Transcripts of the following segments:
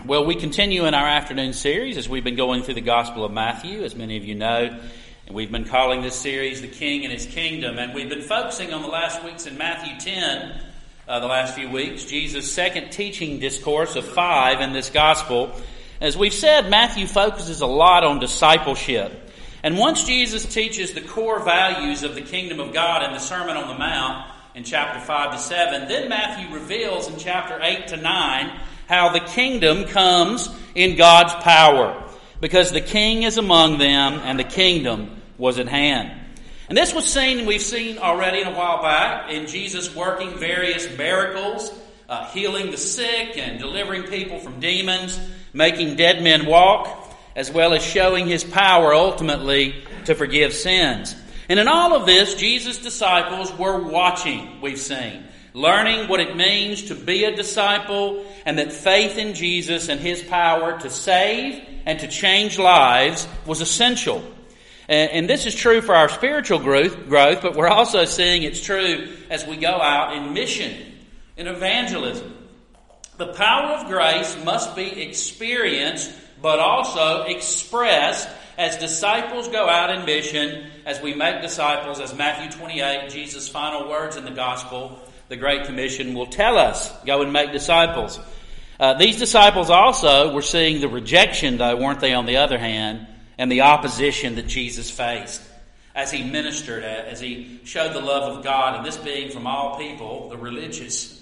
Well, we continue in our afternoon series as we've been going through the Gospel of Matthew, as many of you know. And we've been calling this series The King and His Kingdom. And we've been focusing on the last weeks in Matthew 10, the last few weeks, Jesus' second teaching discourse of 5 in this Gospel. As we've said, Matthew focuses a lot on discipleship. And once Jesus teaches the core values of the kingdom of God in the Sermon on the Mount in chapter 5 to 7, then Matthew reveals in chapter 8 to 9 how the kingdom comes in God's power, because the king is among them and the kingdom was at hand. And this was seen, we've seen already in a while back, in Jesus working various miracles, healing the sick and delivering people from demons, making dead men walk, as well as showing His power ultimately to forgive sins. And in all of this, Jesus' disciples were watching, we've seen, learning what it means to be a disciple, and that faith in Jesus and His power to save and to change lives was essential. And this is true for our spiritual growth, but we're also seeing it's true as we go out in mission, in evangelism. The power of grace must be experienced, but also expressed as disciples go out in mission, as we make disciples, as Matthew 28, Jesus' final words in the Gospel, the Great Commission, will tell us, go and make disciples. These disciples also were seeing the rejection, though, weren't they, on the other hand, and the opposition that Jesus faced as He ministered, as He showed the love of God, and this being from all people, the religious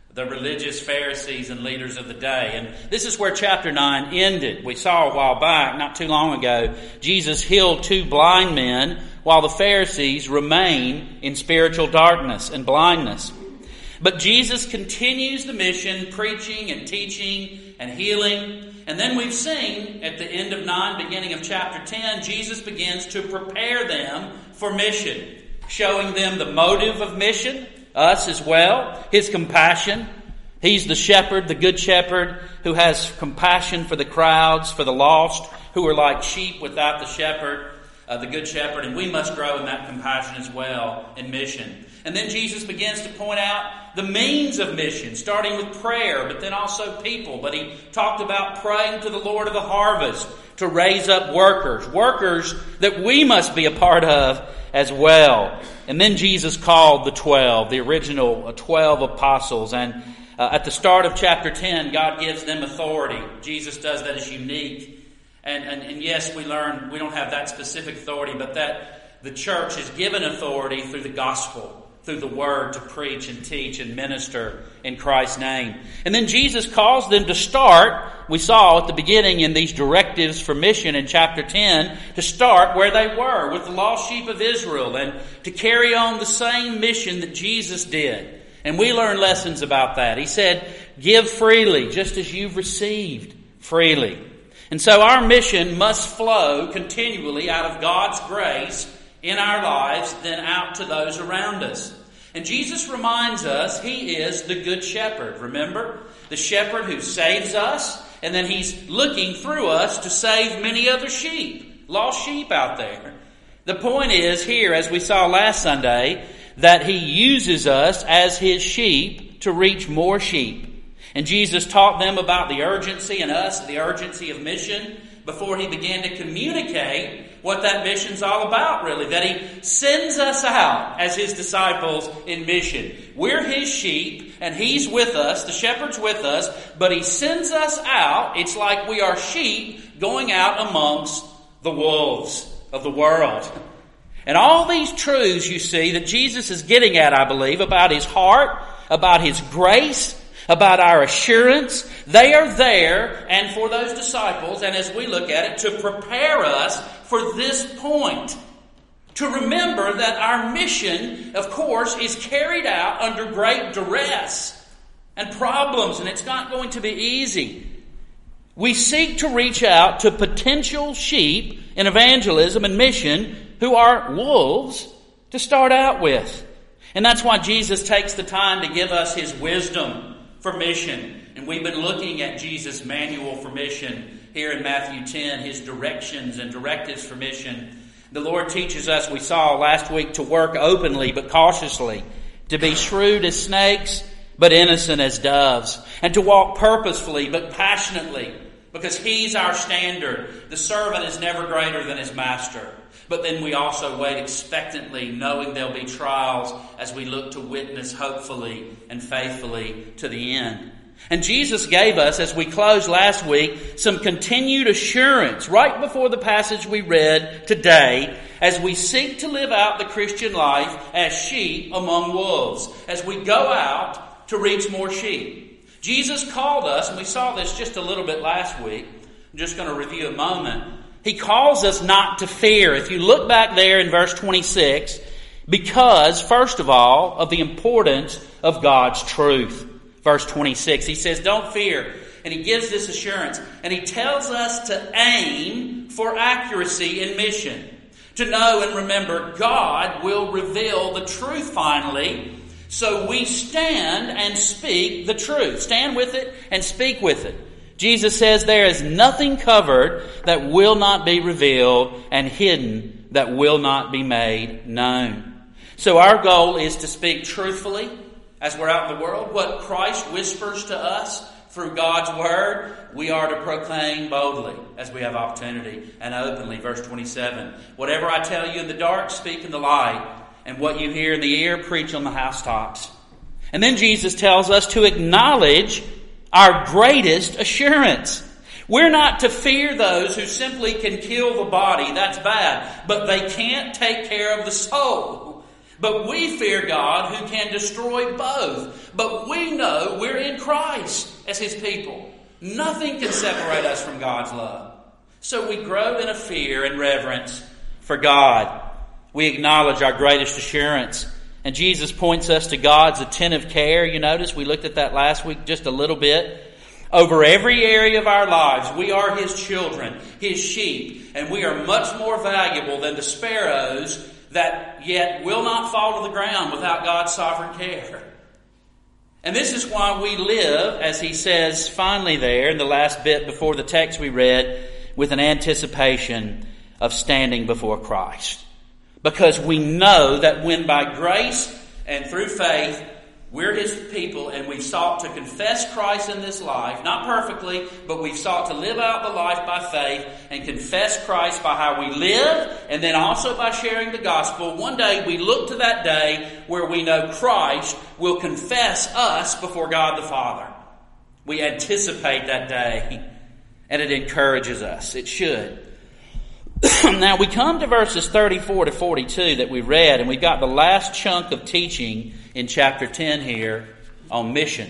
Pharisees and leaders of the day. And this is where chapter 9 ended. We saw a while back, not too long ago, Jesus healed 2 blind men while the Pharisees remain in spiritual darkness and blindness. But Jesus continues the mission, preaching and teaching and healing. And then we've seen at the end of 9, beginning of chapter 10, Jesus begins to prepare them for mission, showing them the motive of mission, us as well, His compassion. He's the shepherd, the good shepherd, who has compassion for the crowds, for the lost, who are like sheep without the shepherd, the good shepherd. And we must grow in that compassion as well in mission. And then Jesus begins to point out the means of mission, starting with prayer, but then also people. But He talked about praying to the Lord of the harvest to raise up workers that we must be a part of as well. And then Jesus called the 12, the original 12 apostles. And at the start of chapter 10, God gives them authority. Jesus does that as unique. And yes, we learn we don't have that specific authority, but that the church is given authority through the gospel, through the word, to preach and teach and minister in Christ's name. And then Jesus calls them to start, we saw at the beginning in these directives for mission in chapter 10, to start where they were, with the lost sheep of Israel, and to carry on the same mission that Jesus did. And we learn lessons about that. He said, give freely, just as you've received freely. And so our mission must flow continually out of God's grace in our lives, then out to those around us. And Jesus reminds us He is the good shepherd. Remember? The shepherd who saves us, and then He's looking through us to save many other sheep, lost sheep out there. The point is here, as we saw last Sunday, that He uses us as His sheep to reach more sheep. And Jesus taught them about the urgency in us, the urgency of mission, before He began to communicate what that mission's all about, really. That He sends us out as His disciples in mission. We're His sheep, and He's with us, the shepherd's with us, but He sends us out. It's like we are sheep going out amongst the wolves of the world. And all these truths, you see, that Jesus is getting at, I believe, about His heart, about His grace, about our assurance, they are there and for those disciples, and as we look at it, to prepare us for this point. To remember that our mission, of course, is carried out under great duress and problems, and it's not going to be easy. We seek to reach out to potential sheep in evangelism and mission who are wolves to start out with. And that's why Jesus takes the time to give us His wisdom for mission. And we've been looking at Jesus' manual for mission here in Matthew 10, His directions and directives for mission. The Lord teaches us, we saw last week, to work openly but cautiously, to be shrewd as snakes, but innocent as doves, and to walk purposefully but passionately, because He's our standard. The servant is never greater than his master. But then we also wait expectantly, knowing there'll be trials as we look to witness hopefully and faithfully to the end. And Jesus gave us, as we closed last week, some continued assurance right before the passage we read today, as we seek to live out the Christian life as sheep among wolves, as we go out to reach more sheep. Jesus called us, and we saw this just a little bit last week. I'm just going to review a moment. He calls us not to fear. If you look back there in verse 26, because, first of all, of the importance of God's truth. Verse 26, he says, don't fear. And he gives this assurance. And he tells us to aim for accuracy in mission. To know and remember, God will reveal the truth finally. So we stand and speak the truth. Stand with it and speak with it. Jesus says there is nothing covered that will not be revealed, and hidden that will not be made known. So our goal is to speak truthfully as we're out in the world. What Christ whispers to us through God's Word, we are to proclaim boldly as we have opportunity and openly. Verse 27, whatever I tell you in the dark, speak in the light. And what you hear in the ear, preach on the housetops. And then Jesus tells us to acknowledge our greatest assurance. We're not to fear those who simply can kill the body. That's bad. But they can't take care of the soul. But we fear God who can destroy both. But we know we're in Christ as His people. Nothing can separate us from God's love. So we grow in a fear and reverence for God. We acknowledge our greatest assurance. And Jesus points us to God's attentive care. You notice we looked at that last week just a little bit. Over every area of our lives, we are His children, His sheep. And we are much more valuable than the sparrows that yet will not fall to the ground without God's sovereign care. And this is why we live, as he says finally there in the last bit before the text we read, with an anticipation of standing before Christ. Because we know that when by grace and through faith, we're His people and we've sought to confess Christ in this life, not perfectly, but we've sought to live out the life by faith and confess Christ by how we live and then also by sharing the gospel. One day we look to that day where we know Christ will confess us before God the Father. We anticipate that day and it encourages us. It should. Now we come to verses 34 to 42 that we read, and we've got the last chunk of teaching in chapter 10 here on mission.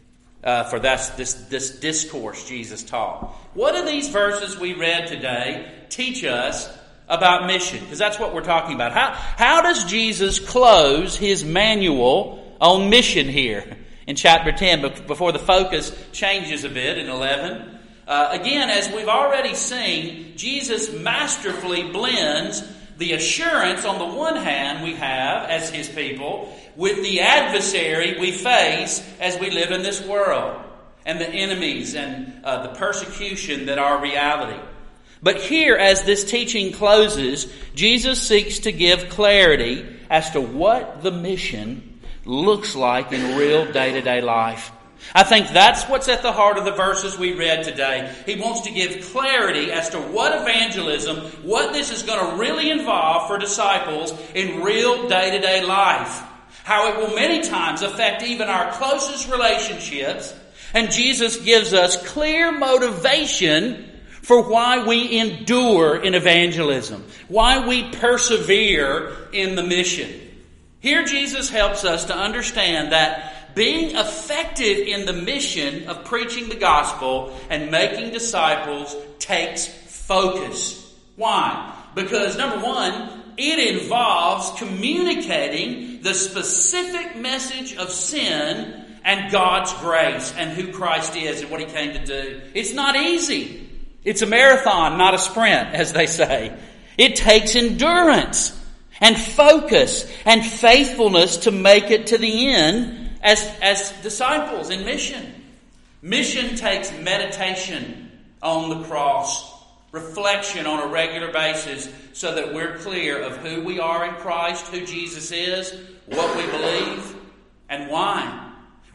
For that's this discourse Jesus taught. What do these verses we read today teach us about mission? Because that's what we're talking about. How does Jesus close His manual on mission here in chapter 10 before the focus changes a bit in 11? Again, as we've already seen, Jesus masterfully blends the assurance on the one hand we have as His people with the adversary we face as we live in this world and the enemies and the persecution that are reality. But here, as this teaching closes, Jesus seeks to give clarity as to what the mission looks like in real day-to-day life. I think that's what's at the heart of the verses we read today. He wants to give clarity as to what evangelism, what this is going to really involve for disciples in real day-to-day life. How it will many times affect even our closest relationships. And Jesus gives us clear motivation for why we endure in evangelism, why we persevere in the mission. Here Jesus helps us to understand that being effective in the mission of preaching the gospel and making disciples takes focus. Why? Because number one, it involves communicating the specific message of sin and God's grace and who Christ is and what He came to do. It's not easy. It's a marathon, not a sprint, as they say. It takes endurance and focus and faithfulness to make it to the end as disciples in mission. Mission takes meditation on the cross, reflection on a regular basis so that we're clear of who we are in Christ, who Jesus is, what we believe, and why.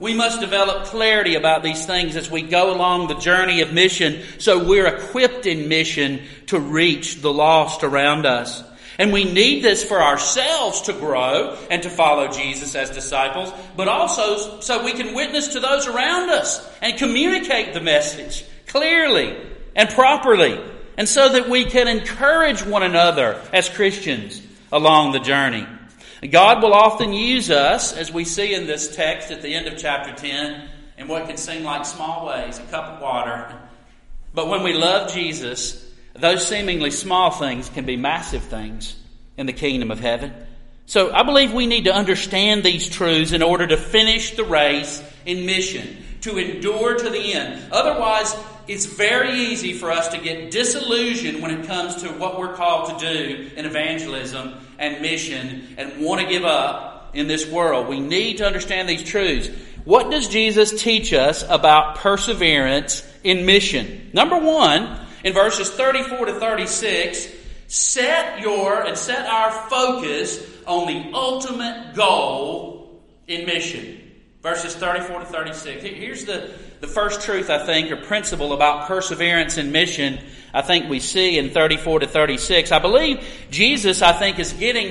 We must develop clarity about these things as we go along the journey of mission, so we're equipped in mission to reach the lost around us. And we need this for ourselves to grow and to follow Jesus as disciples, but also so we can witness to those around us and communicate the message clearly and properly, and so that we can encourage one another as Christians along the journey. God will often use us, as we see in this text at the end of chapter 10, in what can seem like small ways, a cup of water. But when we love Jesus, those seemingly small things can be massive things in the kingdom of heaven. So I believe we need to understand these truths in order to finish the race in mission, to endure to the end. Otherwise, it's very easy for us to get disillusioned when it comes to what we're called to do in evangelism and mission and want to give up in this world. We need to understand these truths. What does Jesus teach us about perseverance in mission? Number one, in verses 34 to 36, set our focus on the ultimate goal in mission. Verses 34 to 36. Here's the first truth, I think, or principle about perseverance in mission, I think we see in 34 to 36. I believe Jesus, I think, is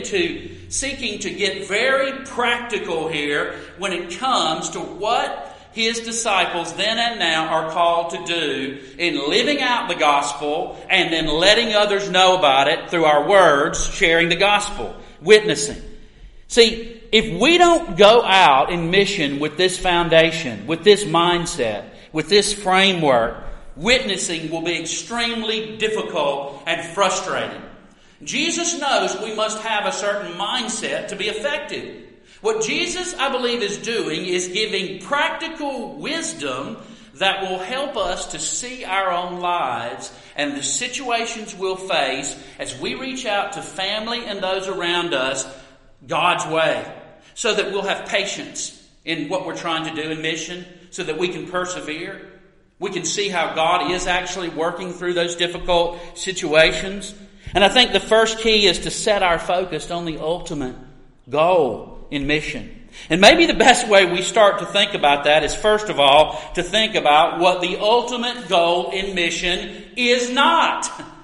seeking to get very practical here when it comes to what His disciples then and now are called to do in living out the gospel and then letting others know about it through our words, sharing the gospel, witnessing. See, if we don't go out in mission with this foundation, with this mindset, with this framework, witnessing will be extremely difficult and frustrating. Jesus knows we must have a certain mindset to be effective. What Jesus, I believe, is doing is giving practical wisdom that will help us to see our own lives and the situations we'll face as we reach out to family and those around us God's way, so that we'll have patience in what we're trying to do in mission, so that we can persevere. We can see how God is actually working through those difficult situations. And I think the first key is to set our focus on the ultimate goal in mission. And maybe the best way we start to think about that is, first of all, to think about what the ultimate goal in mission is not.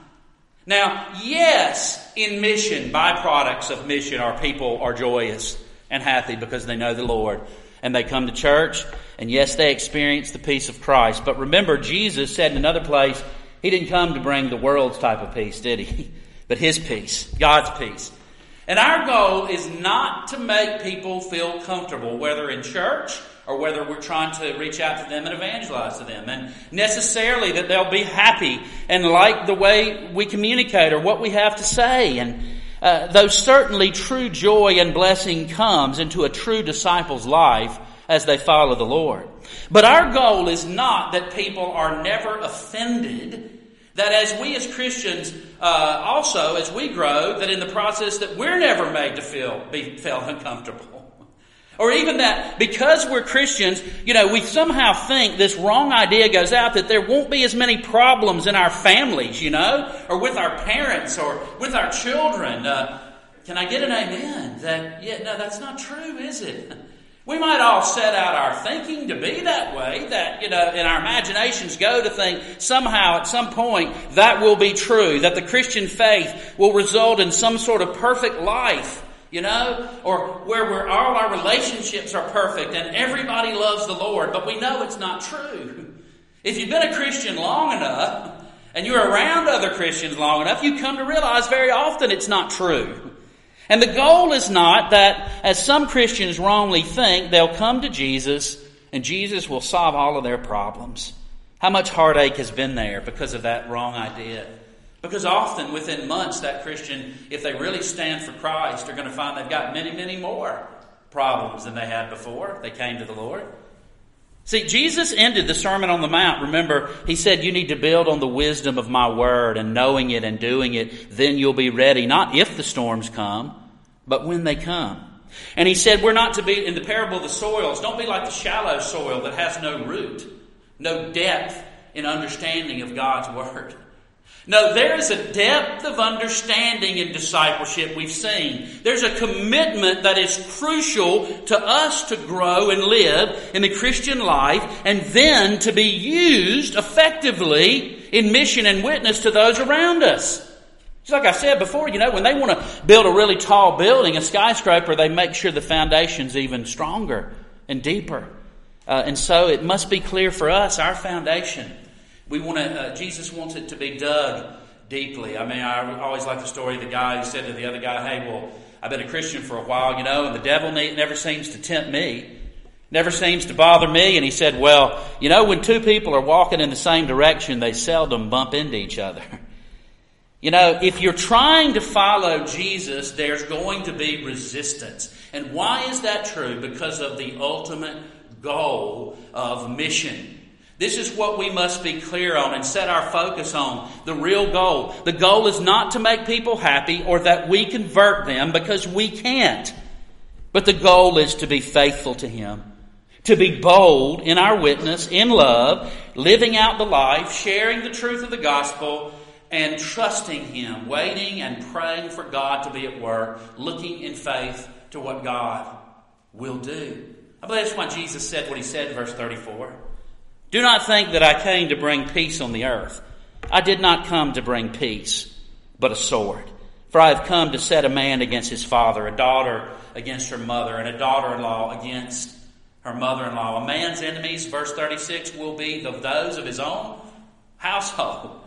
Now, yes, in mission, byproducts of mission are people are joyous and happy because they know the Lord and they come to church, and yes, they experience the peace of Christ. But remember, Jesus said in another place, He didn't come to bring the world's type of peace, did He? But His peace, God's peace. And our goal is not to make people feel comfortable, whether in church or whether we're trying to reach out to them and evangelize to them, and necessarily that they'll be happy and like the way we communicate or what we have to say. And though certainly true joy and blessing comes into a true disciple's life as they follow the Lord. But our goal is not that people are never offended, that as we as Christians also, as we grow, that in the process that we're never made to be felt uncomfortable. Or even that because we're Christians, we somehow think this wrong idea goes out that there won't be as many problems in our families, or with our parents or with our children. Can I get an amen? That's not true, is it? We might all set out our thinking to be that way, that, and our imaginations go to think somehow at some point that will be true, that the Christian faith will result in some sort of perfect life. Or where all our relationships are perfect and everybody loves the Lord, but we know it's not true. If you've been a Christian long enough and you're around other Christians long enough, you come to realize very often it's not true. And the goal is not that, as some Christians wrongly think, they'll come to Jesus and Jesus will solve all of their problems. How much heartache has been there because of that wrong idea? Because often within months that Christian, if they really stand for Christ, are going to find they've got many, many more problems than they had before they came to the Lord. See, Jesus ended the Sermon on the Mount. Remember, He said you need to build on the wisdom of my word and knowing it and doing it. Then you'll be ready, not if the storms come, but when they come. And He said we're not to be, in the parable of the soils, don't be like the shallow soil that has no root, no depth in understanding of God's word. No, there is a depth of understanding in discipleship we've seen. There's a commitment that is crucial to us to grow and live in the Christian life and then to be used effectively in mission and witness to those around us. Just like I said before, when they want to build a really tall building, a skyscraper, they make sure the foundation's even stronger and deeper. And so it must be clear for us, our foundation. Jesus wants it to be dug deeply. I always like the story of the guy who said to the other guy, "Hey, well, I've been a Christian for a while, and the devil never seems to tempt me, never seems to bother me." And he said, "Well, when two people are walking in the same direction, they seldom bump into each other." If you're trying to follow Jesus, there's going to be resistance. And why is that true? Because of the ultimate goal of mission. This is what we must be clear on and set our focus on. The real goal. The goal is not to make people happy or that we convert them, because we can't. But the goal is to be faithful to Him. To be bold in our witness, in love, living out the life, sharing the truth of the gospel, and trusting Him, waiting and praying for God to be at work, looking in faith to what God will do. I believe that's why Jesus said what He said in verse 34. "Do not think that I came to bring peace on the earth. I did not come to bring peace, but a sword. For I have come to set a man against his father, a daughter against her mother, and a daughter-in-law against her mother-in-law. A man's enemies," verse 36, "will be those of his own household."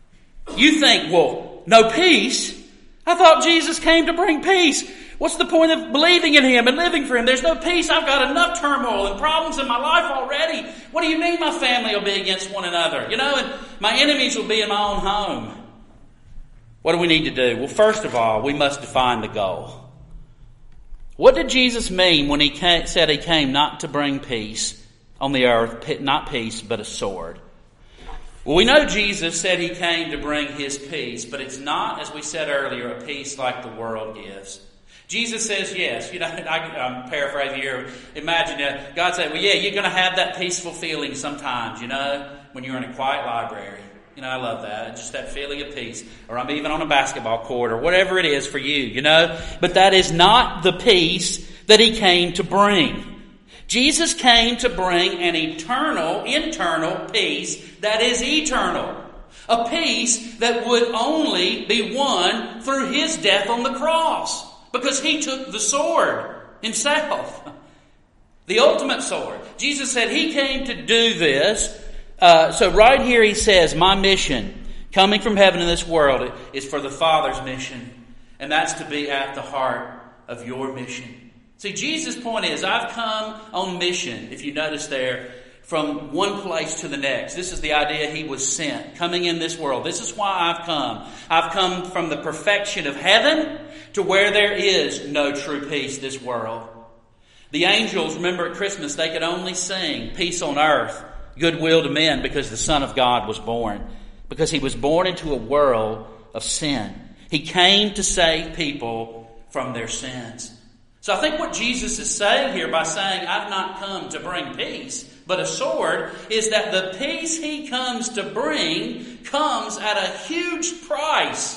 You think, well, no peace? I thought Jesus came to bring peace. What's the point of believing in Him and living for Him? There's no peace. I've got enough turmoil and problems in my life already. What do you mean my family will be against one another? And my enemies will be in my own home. What do we need to do? Well, first of all, we must define the goal. What did Jesus mean when He said He came not to bring peace on the earth, not peace, but a sword? Well, we know Jesus said He came to bring His peace, but it's not, as we said earlier, a peace like the world gives. Jesus says, yes, I'm paraphrasing here. Imagine God said, well, yeah, you're going to have that peaceful feeling sometimes, when you're in a quiet library. I love that. Just that feeling of peace. Or I'm even on a basketball court or whatever it is for you, But that is not the peace that He came to bring. Jesus came to bring an eternal, internal peace that is eternal. A peace that would only be won through His death on the cross. Because He took the sword Himself. The ultimate sword. Jesus said He came to do this. So right here He says, my mission, coming from heaven in this world, is for the Father's mission. And that's to be at the heart of your mission. See, Jesus' point is, I've come on mission, if you notice there, from one place to the next. This is the idea He was sent, coming in this world. This is why I've come. I've come from the perfection of heaven to where there is no true peace, this world. The angels, remember at Christmas, they could only sing peace on earth, goodwill to men, because the Son of God was born. Because He was born into a world of sin. He came to save people from their sins. So I think what Jesus is saying here by saying, I've not come to bring peace, but a sword, is that the peace He comes to bring comes at a huge price.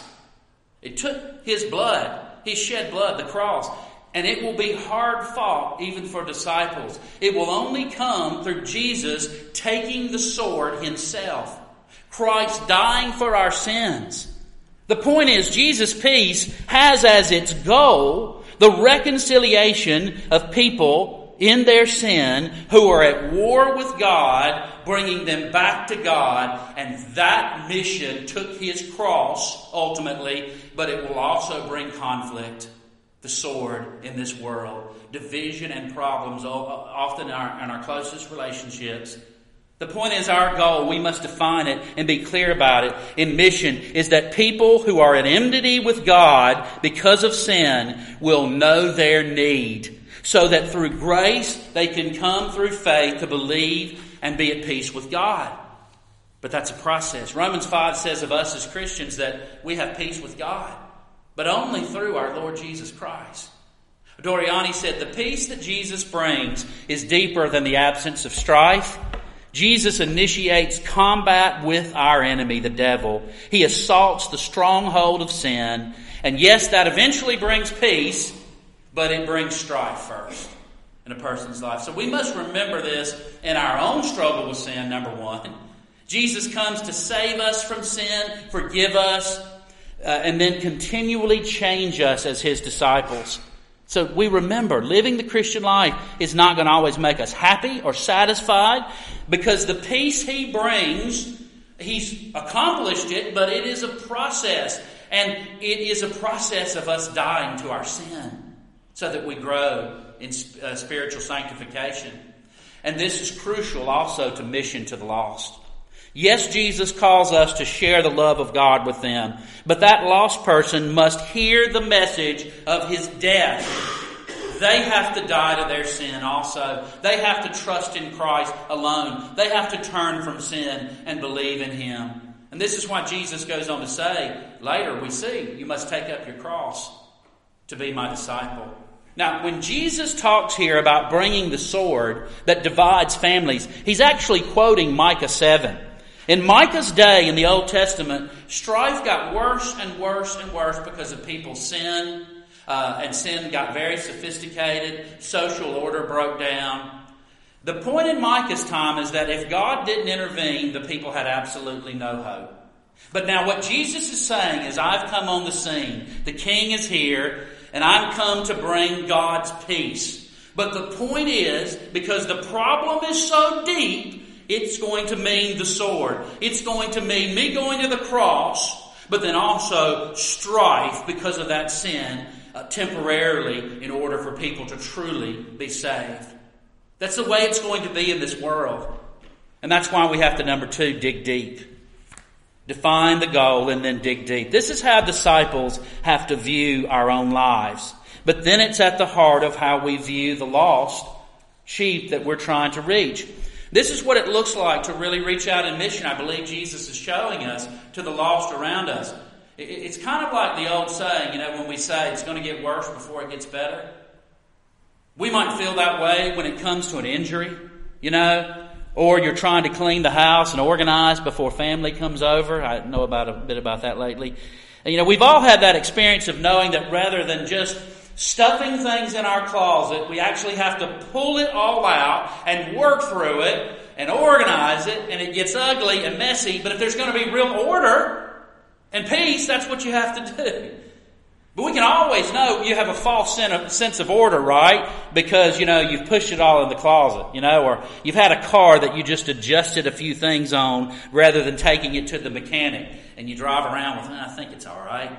It took His blood. He shed blood, the cross. And it will be hard fought even for disciples. It will only come through Jesus taking the sword Himself. Christ dying for our sins. The point is, Jesus' peace has as its goal the reconciliation of people in their sin who are at war with God, bringing them back to God. And that mission took His cross ultimately, but it will also bring conflict, the sword in this world, division and problems, often in our closest relationships. The point is, our goal, we must define it and be clear about it in mission, is that people who are at enmity with God because of sin will know their need, so that through grace they can come through faith to believe and be at peace with God. But that's a process. Romans 5 says of us as Christians that we have peace with God, but only through our Lord Jesus Christ. Doriani said, the peace that Jesus brings is deeper than the absence of strife, Jesus initiates combat with our enemy, the devil. He assaults the stronghold of sin. And yes, that eventually brings peace, but it brings strife first in a person's life. So we must remember this in our own struggle with sin, number one. Jesus comes to save us from sin, forgive us, and then continually change us as His disciples. So we remember, living the Christian life is not going to always make us happy or satisfied, because the peace He brings, He's accomplished it, but it is a process. And it is a process of us dying to our sin so that we grow in spiritual sanctification. And this is crucial also to mission to the lost. Yes, Jesus calls us to share the love of God with them, but that lost person must hear the message of His death. They have to die to their sin also. They have to trust in Christ alone. They have to turn from sin and believe in Him. And this is why Jesus goes on to say, later we see, you must take up your cross to be my disciple. Now, when Jesus talks here about bringing the sword that divides families, He's actually quoting Micah 7. In Micah's day in the Old Testament, strife got worse and worse and worse because of people's sin. And sin got very sophisticated. Social order broke down. The point in Micah's time is that if God didn't intervene, the people had absolutely no hope. But now what Jesus is saying is, I've come on the scene. The King is here, and I've come to bring God's peace. But the point is, because the problem is so deep, it's going to mean the sword. It's going to mean me going to the cross, but then also strife because of that sin temporarily in order for people to truly be saved. That's the way it's going to be in this world. And that's why we have to, number 2, dig deep. Define the goal and then dig deep. This is how disciples have to view our own lives. But then it's at the heart of how we view the lost sheep that we're trying to reach. This is what it looks like to really reach out in mission. I believe Jesus is showing us to the lost around us. It's kind of like the old saying, when we say it's going to get worse before it gets better. We might feel that way when it comes to an injury, or you're trying to clean the house and organize before family comes over. I know a bit about that lately. And, we've all had that experience of knowing that rather than just stuffing things in our closet, we actually have to pull it all out and work through it and organize it, and it gets ugly and messy. But if there's going to be real order and peace, that's what you have to do. But we can always know you have a false sense of order, right? Because, you've pushed it all in the closet, or you've had a car that you just adjusted a few things on rather than taking it to the mechanic. And you drive around with, I think it's all right.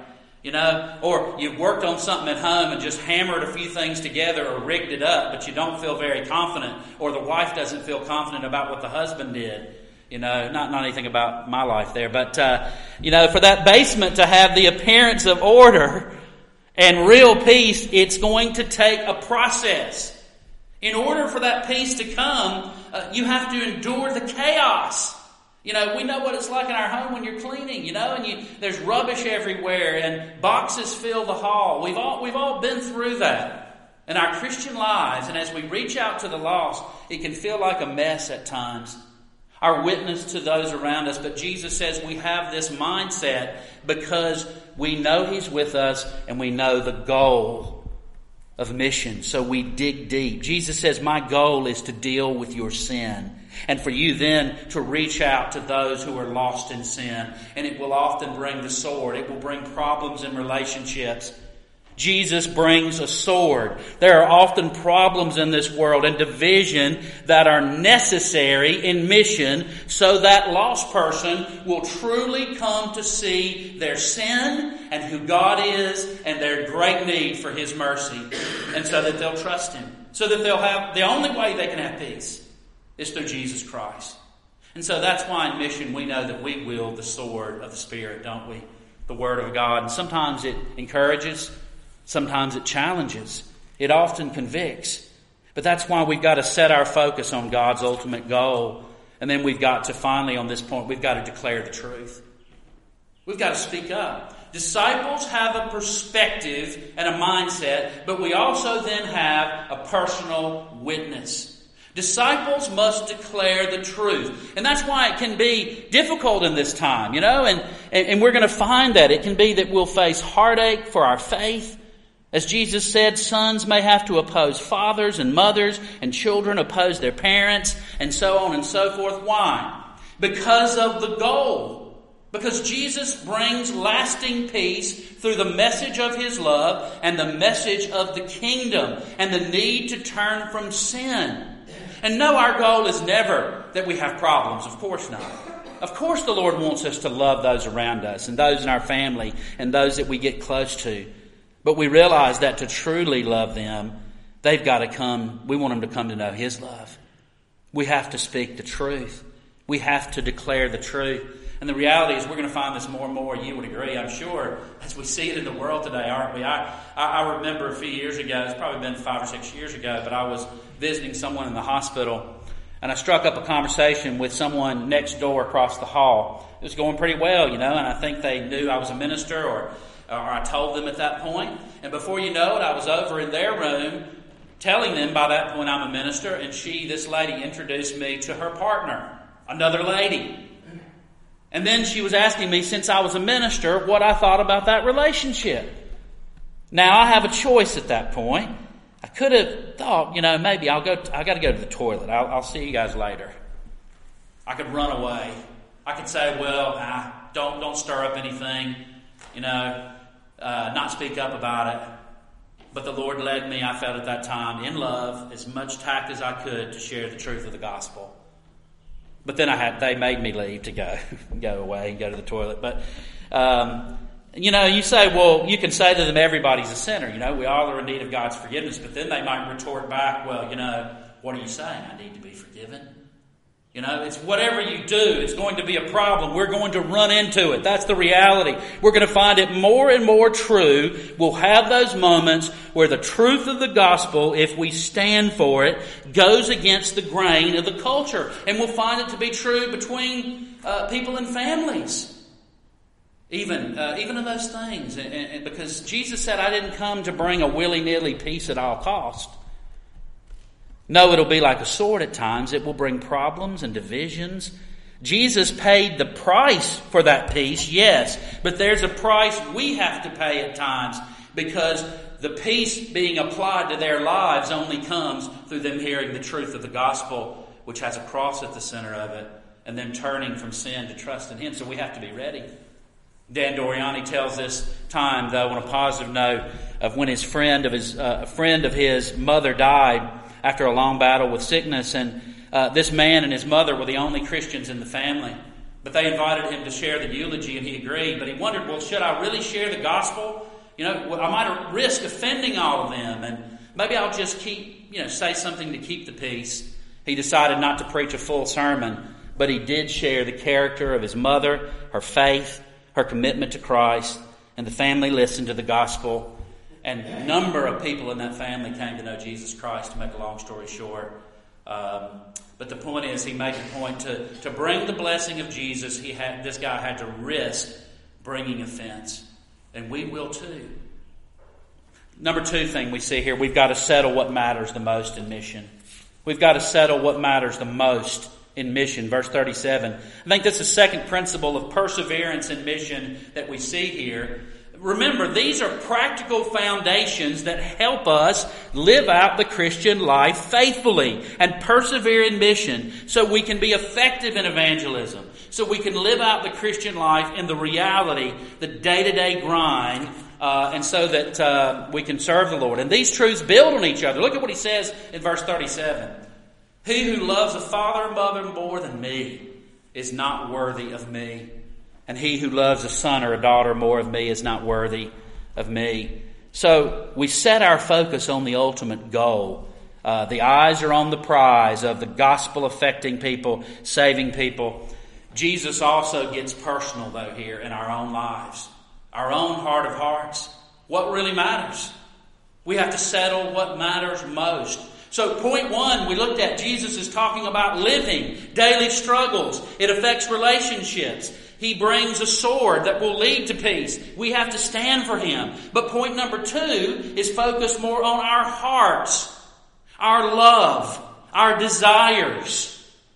Or you've worked on something at home and just hammered a few things together or rigged it up, but you don't feel very confident, or the wife doesn't feel confident about what the husband did. Not anything about my life there, but, for that basement to have the appearance of order and real peace, it's going to take a process. In order for that peace to come, you have to endure the chaos. We know what it's like in our home when you're cleaning, and there's rubbish everywhere and boxes fill the hall. We've all been through that in our Christian lives. And as we reach out to the lost, it can feel like a mess at times. Our witness to those around us. But Jesus says we have this mindset because we know He's with us and we know the goal of mission. So we dig deep. Jesus says, my goal is to deal with your sin. And for you then to reach out to those who are lost in sin. And it will often bring the sword. It will bring problems in relationships. Jesus brings a sword. There are often problems in this world and division that are necessary in mission so that lost person will truly come to see their sin and who God is and their great need for His mercy. And so that they'll trust Him. So that they'll have, the only way they can have peace is through Jesus Christ. And so that's why in mission we know that we wield the sword of the Spirit, don't we? The Word of God. And sometimes it encourages. Sometimes it challenges. It often convicts. But that's why we've got to set our focus on God's ultimate goal. And then we've got to finally, on this point, we've got to declare the truth. We've got to speak up. Disciples have a perspective and a mindset, but we also then have a personal witness. Disciples must declare the truth. And that's why it can be difficult in this time, and we're going to find that. It can be that we'll face heartache for our faith. As Jesus said, sons may have to oppose fathers, and mothers and children oppose their parents, and so on and so forth. Why? Because of the goal. Because Jesus brings lasting peace through the message of His love and the message of the kingdom and the need to turn from sin. And no, our goal is never that we have problems. Of course not. Of course the Lord wants us to love those around us and those in our family and those that we get close to. But we realize that to truly love them, they've got to come. We want them to come to know His love. We have to speak the truth. We have to declare the truth. And the reality is we're going to find this more and more. You would agree, I'm sure, as we see it in the world today, aren't we? I remember a few years ago, it's probably been 5 or 6 years ago, but I was visiting someone in the hospital, and I struck up a conversation with someone next door across the hall. It was going pretty well, and I think they knew I was a minister, or I told them at that point. And before you know it, I was over in their room telling them by that point I'm a minister, and this lady introduced me to her partner, another lady. And then she was asking me, since I was a minister, what I thought about that relationship. Now, I have a choice at that point. I could have thought, maybe I got to go to the toilet. I'll see you guys later. I could run away. I could say, don't stir up anything, not speak up about it. But the Lord led me, I felt at that time, in love, as much tact as I could to share the truth of the gospel. But then they made me leave to go away and go to the toilet. But, you say, well, you can say to them, everybody's a sinner. We all are in need of God's forgiveness. But then they might retort back, well, what are you saying? I need to be forgiven. It's whatever you do, it's going to be a problem. We're going to run into it. That's the reality. We're going to find it more and more true. We'll have those moments where the truth of the gospel, if we stand for it, goes against the grain of the culture. And we'll find it to be true between people and families. Even in those things. And because Jesus said, I didn't come to bring a willy-nilly peace at all cost. No, it'll be like a sword at times. It will bring problems and divisions. Jesus paid the price for that peace, yes, but there's a price we have to pay at times, because the peace being applied to their lives only comes through them hearing the truth of the gospel, which has a cross at the center of it, and them turning from sin to trust in Him. So we have to be ready. Dan Doriani tells this time, though, on a positive note, of when a friend of his mother died after a long battle with sickness, and this man and his mother were the only Christians in the family. But they invited him to share the eulogy, and he agreed. But he wondered, well, should I really share the gospel? I might risk offending all of them, and maybe I'll just say something to keep the peace. He decided not to preach a full sermon, but he did share the character of his mother, her faith, her commitment to Christ, and the family listened to the gospel. And a number of people in that family came to know Jesus Christ, to make a long story short. But the point is, he made the point to bring the blessing of Jesus, this guy had to risk bringing offense. And we will too. Number 2 thing we see here, we've got to settle what matters the most in mission. We've got to settle what matters the most in mission. Verse 37. I think that's the second principle of perseverance in mission that we see here. Remember, these are practical foundations that help us live out the Christian life faithfully and persevere in mission, so we can be effective in evangelism, so we can live out the Christian life in the reality, the day-to-day grind, and so that we can serve the Lord. And these truths build on each other. Look at what he says in verse 37. He who loves a father or mother more than me is not worthy of me. And he who loves a son or a daughter more of me is not worthy of me. So we set our focus on the ultimate goal. The eyes are on the prize of the gospel affecting people, saving people. Jesus also gets personal, though, here in our own lives. Our own heart of hearts. What really matters? We have to settle what matters most. So point 1, we looked at, Jesus is talking about living, daily struggles. It affects relationships. He brings a sword that will lead to peace. We have to stand for Him. But point number 2 is focused more on our hearts, our love, our desires.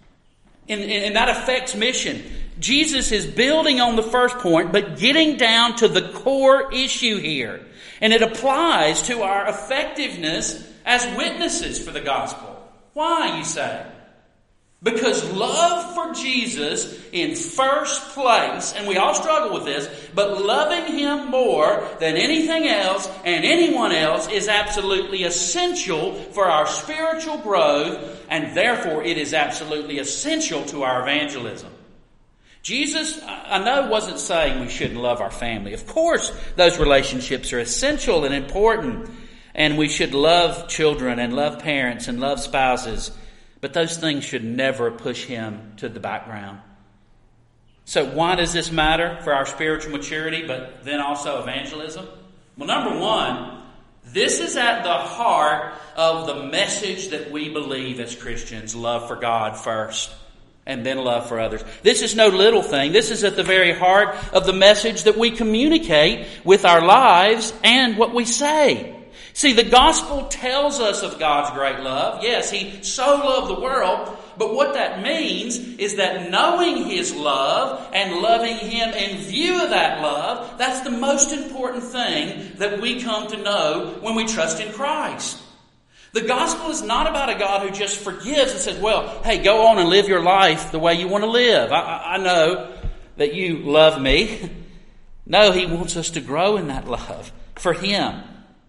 And that affects mission. Jesus is building on the first point, but getting down to the core issue here. And it applies to our effectiveness as witnesses for the gospel. Why, you say? Because love for Jesus in first place, and we all struggle with this, but loving Him more than anything else and anyone else is absolutely essential for our spiritual growth, and therefore it is absolutely essential to our evangelism. Jesus, I know, wasn't saying we shouldn't love our family. Of course, those relationships are essential and important, and we should love children and love parents and love spouses. But those things should never push Him to the background. So why does this matter for our spiritual maturity, but then also evangelism? Well, number one, this is at the heart of the message that we believe as Christians: love for God first, and then love for others. This is no little thing. This is at the very heart of the message that we communicate with our lives and what we say. See, the gospel tells us of God's great love. Yes, He so loved the world, but what that means is that knowing His love and loving Him in view of that love, that's the most important thing that we come to know when we trust in Christ. The gospel is not about a God who just forgives and says, well, hey, go on and live your life the way you want to live. I know that you love me. No, He wants us to grow in that love for Him.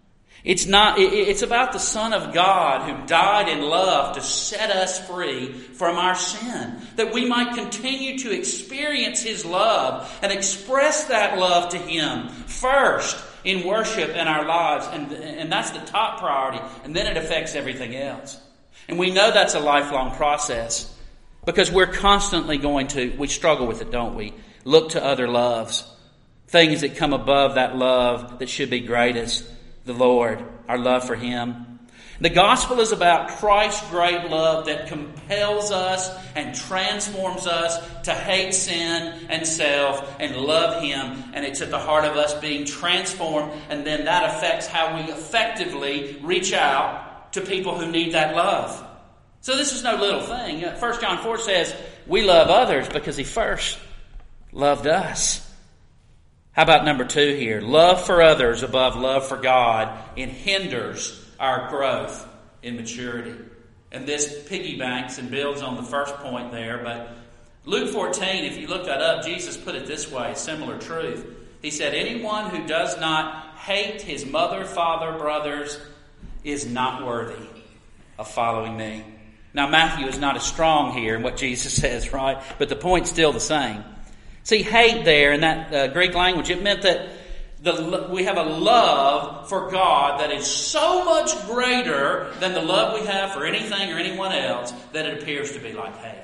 It's about the Son of God who died in love to set us free from our sin, that we might continue to experience His love and express that love to Him first in worship in our lives. And that's the top priority. And then it affects everything else. And we know that's a lifelong process because we're constantly we struggle with it, don't we? Look to other loves, things that come above that love that should be greatest. The Lord, our love for Him. The gospel is about Christ's great love that compels us and transforms us to hate sin and self and love Him. And it's at the heart of us being transformed, and then that affects how we effectively reach out to people who need that love. So this is no little thing. 1 John 4 says, we love others because He first loved us. How about number 2 here? Love for others above love for God. It hinders our growth in maturity. And this piggybacks and builds on the first point there. But Luke 14, if you look that up, Jesus put it this way, similar truth. He said, anyone who does not hate his mother, father, brothers is not worthy of following me. Now, Matthew is not as strong here in what Jesus says, right? But the point's still the same. See, hate there in that Greek language, it meant that we have a love for God that is so much greater than the love we have for anything or anyone else that it appears to be like hate.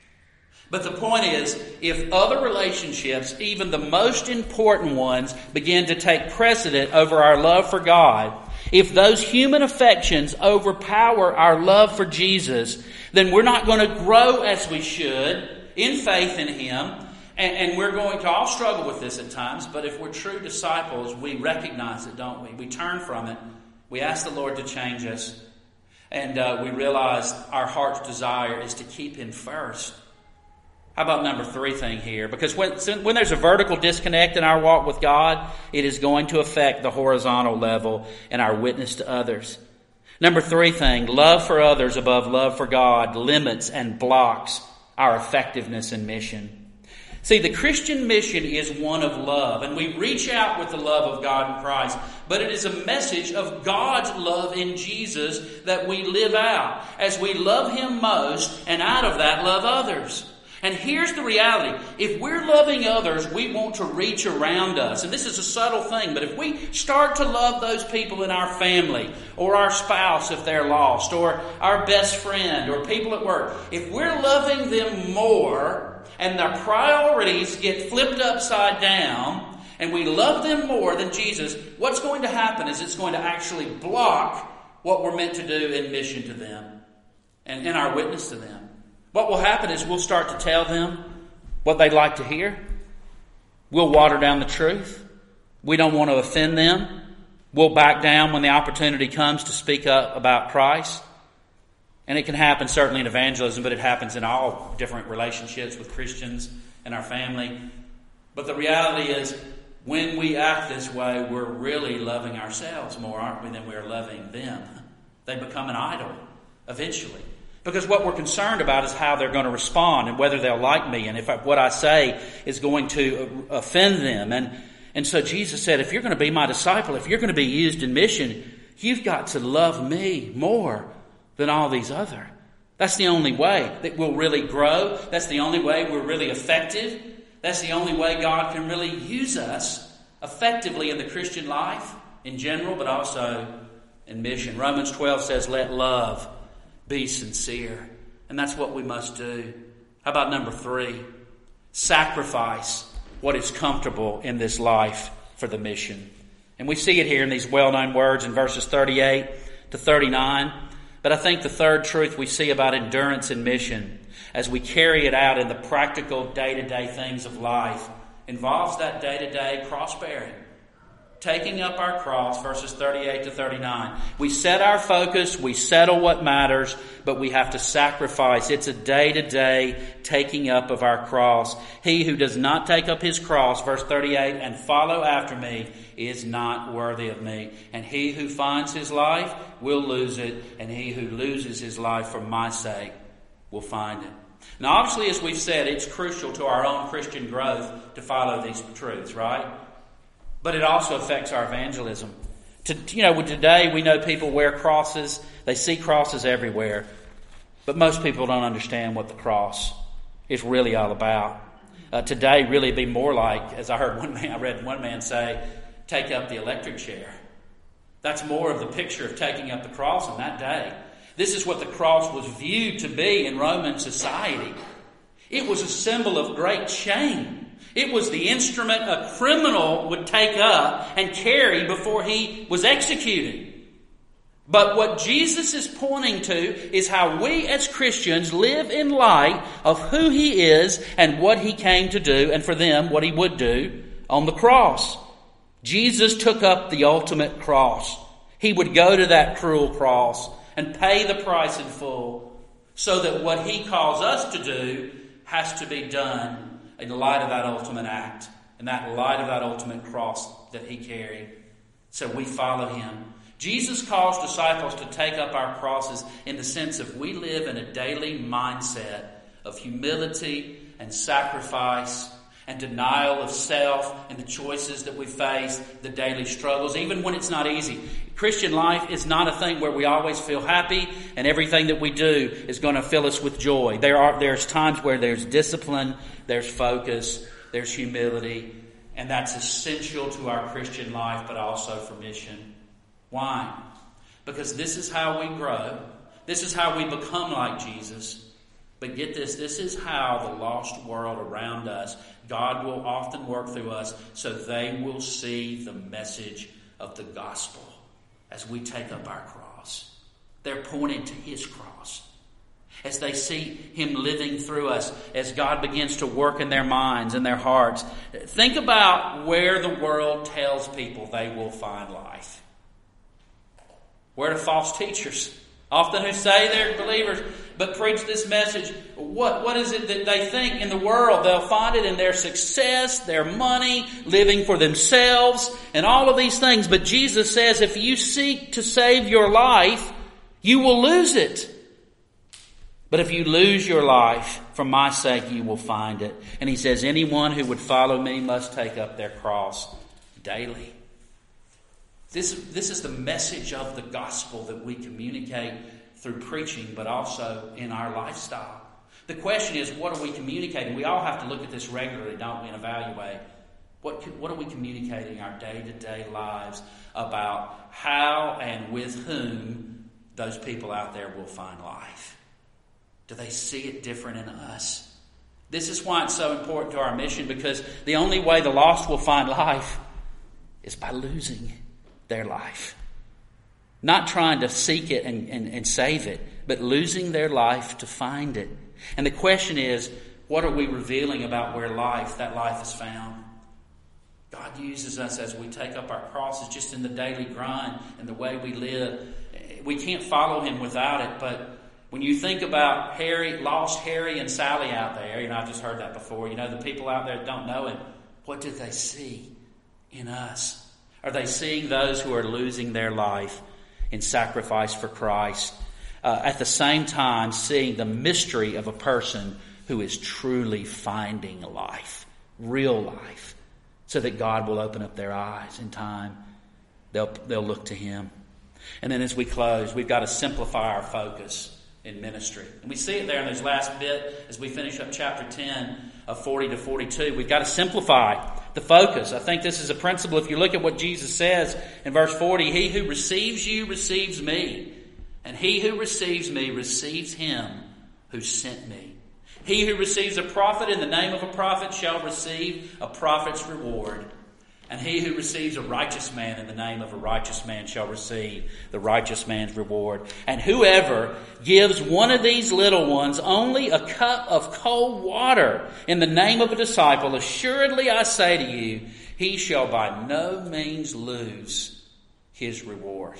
But the point is, if other relationships, even the most important ones, begin to take precedent over our love for God, if those human affections overpower our love for Jesus, then we're not going to grow as we should in faith in Him. And we're going to all struggle with this at times, but if we're true disciples, we recognize it, don't we? We turn from it. We ask the Lord to change us. And we realize our heart's desire is to keep Him first. How about number 3 thing here? Because when there's a vertical disconnect in our walk with God, it is going to affect the horizontal level and our witness to others. Number 3 thing, love for others above love for God limits and blocks our effectiveness in mission. See, the Christian mission is one of love, and we reach out with the love of God in Christ, but it is a message of God's love in Jesus that we live out as we love Him most, and out of that love others. And here's the reality. If we're loving others, we want to reach around us. And this is a subtle thing, but if we start to love those people in our family, or our spouse if they're lost, or our best friend, or people at work, if we're loving them more, and their priorities get flipped upside down, and we love them more than Jesus, what's going to happen is it's going to actually block what we're meant to do in mission to them and in our witness to them. What will happen is we'll start to tell them what they'd like to hear. We'll water down the truth. We don't want to offend them. We'll back down when the opportunity comes to speak up about Christ. And it can happen certainly in evangelism, but it happens in all different relationships with Christians and our family. But the reality is, when we act this way, we're really loving ourselves more, aren't we, than we're loving them. They become an idol eventually. Because what we're concerned about is how they're going to respond and whether they'll like me and if what I say is going to offend them. And so Jesus said, if you're going to be my disciple, if you're going to be used in mission, you've got to love me more than all these other. That's the only way that we'll really grow. That's the only way we're really effective. That's the only way God can really use us effectively in the Christian life in general, but also in mission. Romans 12 says, let love be sincere. And that's what we must do. How about number 3? Sacrifice what is comfortable in this life for the mission. And we see it here in these well-known words in verses 38 to 39. But I think the third truth we see about endurance in mission as we carry it out in the practical day-to-day things of life involves that day-to-day cross-bearing. Taking up our cross, verses 38 to 39. We set our focus, we settle what matters, but we have to sacrifice. It's a day-to-day taking up of our cross. He who does not take up his cross, verse 38, and follow after me is not worthy of me. And he who finds his life will lose it, and he who loses his life for my sake will find it. Now, obviously, as we've said, it's crucial to our own Christian growth to follow these truths, right? But it also affects our evangelism. Today we know people wear crosses. They see crosses everywhere. But most people don't understand what the cross is really all about. Today really be more like, as I read one man say, take up the electric chair. That's more of the picture of taking up the cross in that day. This is what the cross was viewed to be in Roman society. It was a symbol of great shame. It was the instrument a criminal would take up and carry before he was executed. But what Jesus is pointing to is how we as Christians live in light of who he is and what he came to do, and for them what he would do on the cross. Jesus took up the ultimate cross. He would go to that cruel cross and pay the price in full so that what he calls us to do has to be done in light of that ultimate act, in that light of that ultimate cross that he carried. So we follow him. Jesus calls disciples to take up our crosses in the sense of we live in a daily mindset of humility and sacrifice and denial of self and the choices that we face, the daily struggles, even when it's not easy. Christian life is not a thing where we always feel happy and everything that we do is going to fill us with joy. There's times where there's discipline, there's focus, there's humility, and that's essential to our Christian life, but also for mission. Why? Because this is how we grow. This is how we become like Jesus. But get this is how the lost world around us, God will often work through us so they will see the message of the gospel as we take up our cross. They're pointed to his cross. As they see him living through us, as God begins to work in their minds and their hearts. Think about where the world tells people they will find life. Where are false teachers? Often who say they're believers, but preach this message. What is it that they think in the world? They'll find it in their success, their money, living for themselves, and all of these things. But Jesus says, if you seek to save your life, you will lose it. But if you lose your life, for my sake, you will find it. And he says, anyone who would follow me must take up their cross daily. This is the message of the gospel that we communicate through preaching, but also in our lifestyle. The question is, what are we communicating? We all have to look at this regularly, don't we, and evaluate. What are we communicating in our day-to-day lives about how and with whom those people out there will find life? Do they see it different in us? This is why it's so important to our mission, because the only way the lost will find life is by losing their life. Not trying to seek it and save it, but losing their life to find it. And the question is, what are we revealing about where that life is found? God uses us as we take up our crosses just in the daily grind and the way we live. We can't follow him without it, but When you think about lost Harry and Sally out there, I've just heard that before. The people out there that don't know Him, what do they see in us? Are they seeing those who are losing their life in sacrifice for Christ? At the same time, seeing the mystery of a person who is truly finding life, real life, so that God will open up their eyes in time. They'll look to Him. And then as we close, we've got to simplify our focus in ministry. And we see it there in this last bit as we finish up chapter 10 of 40 to 42. We've got to simplify the focus. I think this is a principle. If you look at what Jesus says in verse 40, he who receives you receives me, and he who receives me receives him who sent me. He who receives a prophet in the name of a prophet shall receive a prophet's reward. And he who receives a righteous man in the name of a righteous man shall receive the righteous man's reward. And whoever gives one of these little ones only a cup of cold water in the name of a disciple, assuredly I say to you, he shall by no means lose his reward.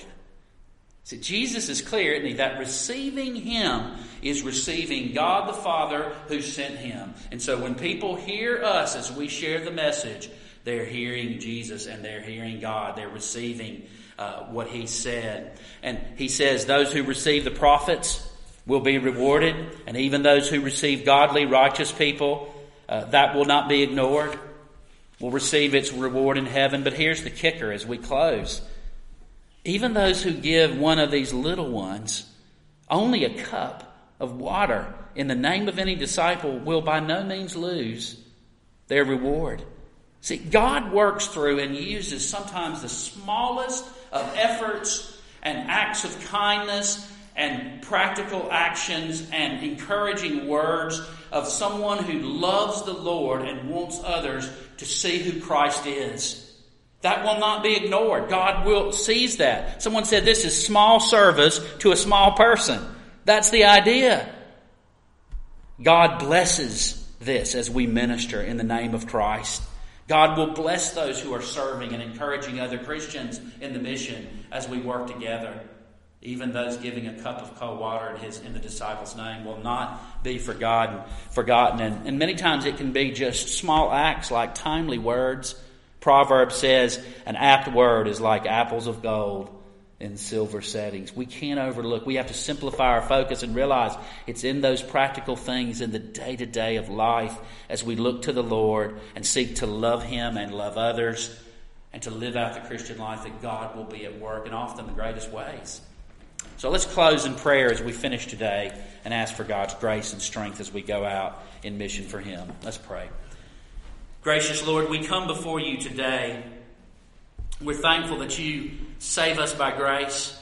See, Jesus is clear, isn't he, that receiving Him is receiving God the Father who sent Him. And so when people hear us as we share the message, they're hearing Jesus and they're hearing God. They're receiving what He said. And He says those who receive the prophets will be rewarded. And even those who receive godly, righteous people, that will not be ignored, will receive its reward in heaven. But here's the kicker as we close. Even those who give one of these little ones only a cup of water in the name of any disciple will by no means lose their reward. See, God works through and uses sometimes the smallest of efforts and acts of kindness and practical actions and encouraging words of someone who loves the Lord and wants others to see who Christ is. That will not be ignored. God sees that. Someone said this is small service to a small person. That's the idea. God blesses this as we minister in the name of Christ. God will bless those who are serving and encouraging other Christians in the mission as we work together. Even those giving a cup of cold water in the disciples' name will not be forgotten. And many times it can be just small acts like timely words. Proverbs says an apt word is like apples of gold in silver settings. We can't overlook. We have to simplify our focus and realize it's in those practical things in the day-to-day of life as we look to the Lord and seek to love Him and love others and to live out the Christian life that God will be at work in often the greatest ways. So let's close in prayer as we finish today and ask for God's grace and strength as we go out in mission for Him. Let's pray. Gracious Lord, we come before You today. We're thankful that You save us by grace.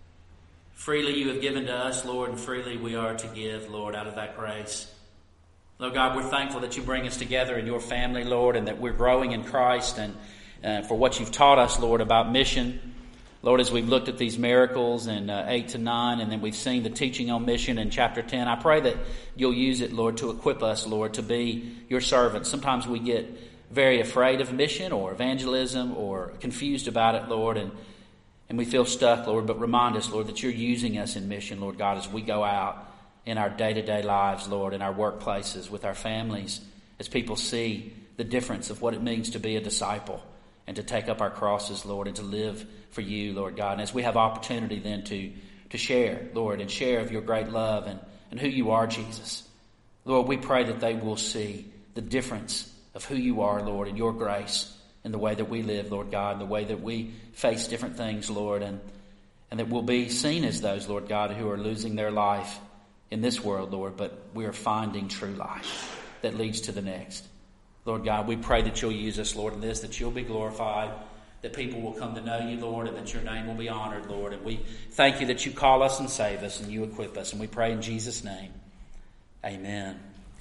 Freely You have given to us, Lord, and freely we are to give, Lord, out of that grace. Lord God, we're thankful that You bring us together in Your family, Lord, and that we're growing in Christ and for what You've taught us, Lord, about mission. Lord, as we've looked at these miracles in 8 to 9, and then we've seen the teaching on mission in chapter 10, I pray that You'll use it, Lord, to equip us, Lord, to be Your servants. Sometimes we get very afraid of mission or evangelism or confused about it, Lord, and we feel stuck, Lord. But remind us, Lord, that You're using us in mission, Lord God, as we go out in our day-to-day lives, Lord, in our workplaces, with our families, as people see the difference of what it means to be a disciple and to take up our crosses, Lord, and to live for You, Lord God. And as we have opportunity then to share, Lord, and share of Your great love and who You are, Jesus, Lord, we pray that they will see the difference of who You are, Lord, and Your grace in the way that we live, Lord God, and the way that we face different things, Lord, and that we'll be seen as those, Lord God, who are losing their life in this world, Lord, but we are finding true life that leads to the next. Lord God, we pray that You'll use us, Lord, in this, that You'll be glorified, that people will come to know You, Lord, and that Your name will be honored, Lord. And we thank You that You call us and save us and You equip us. And we pray in Jesus' name. Amen.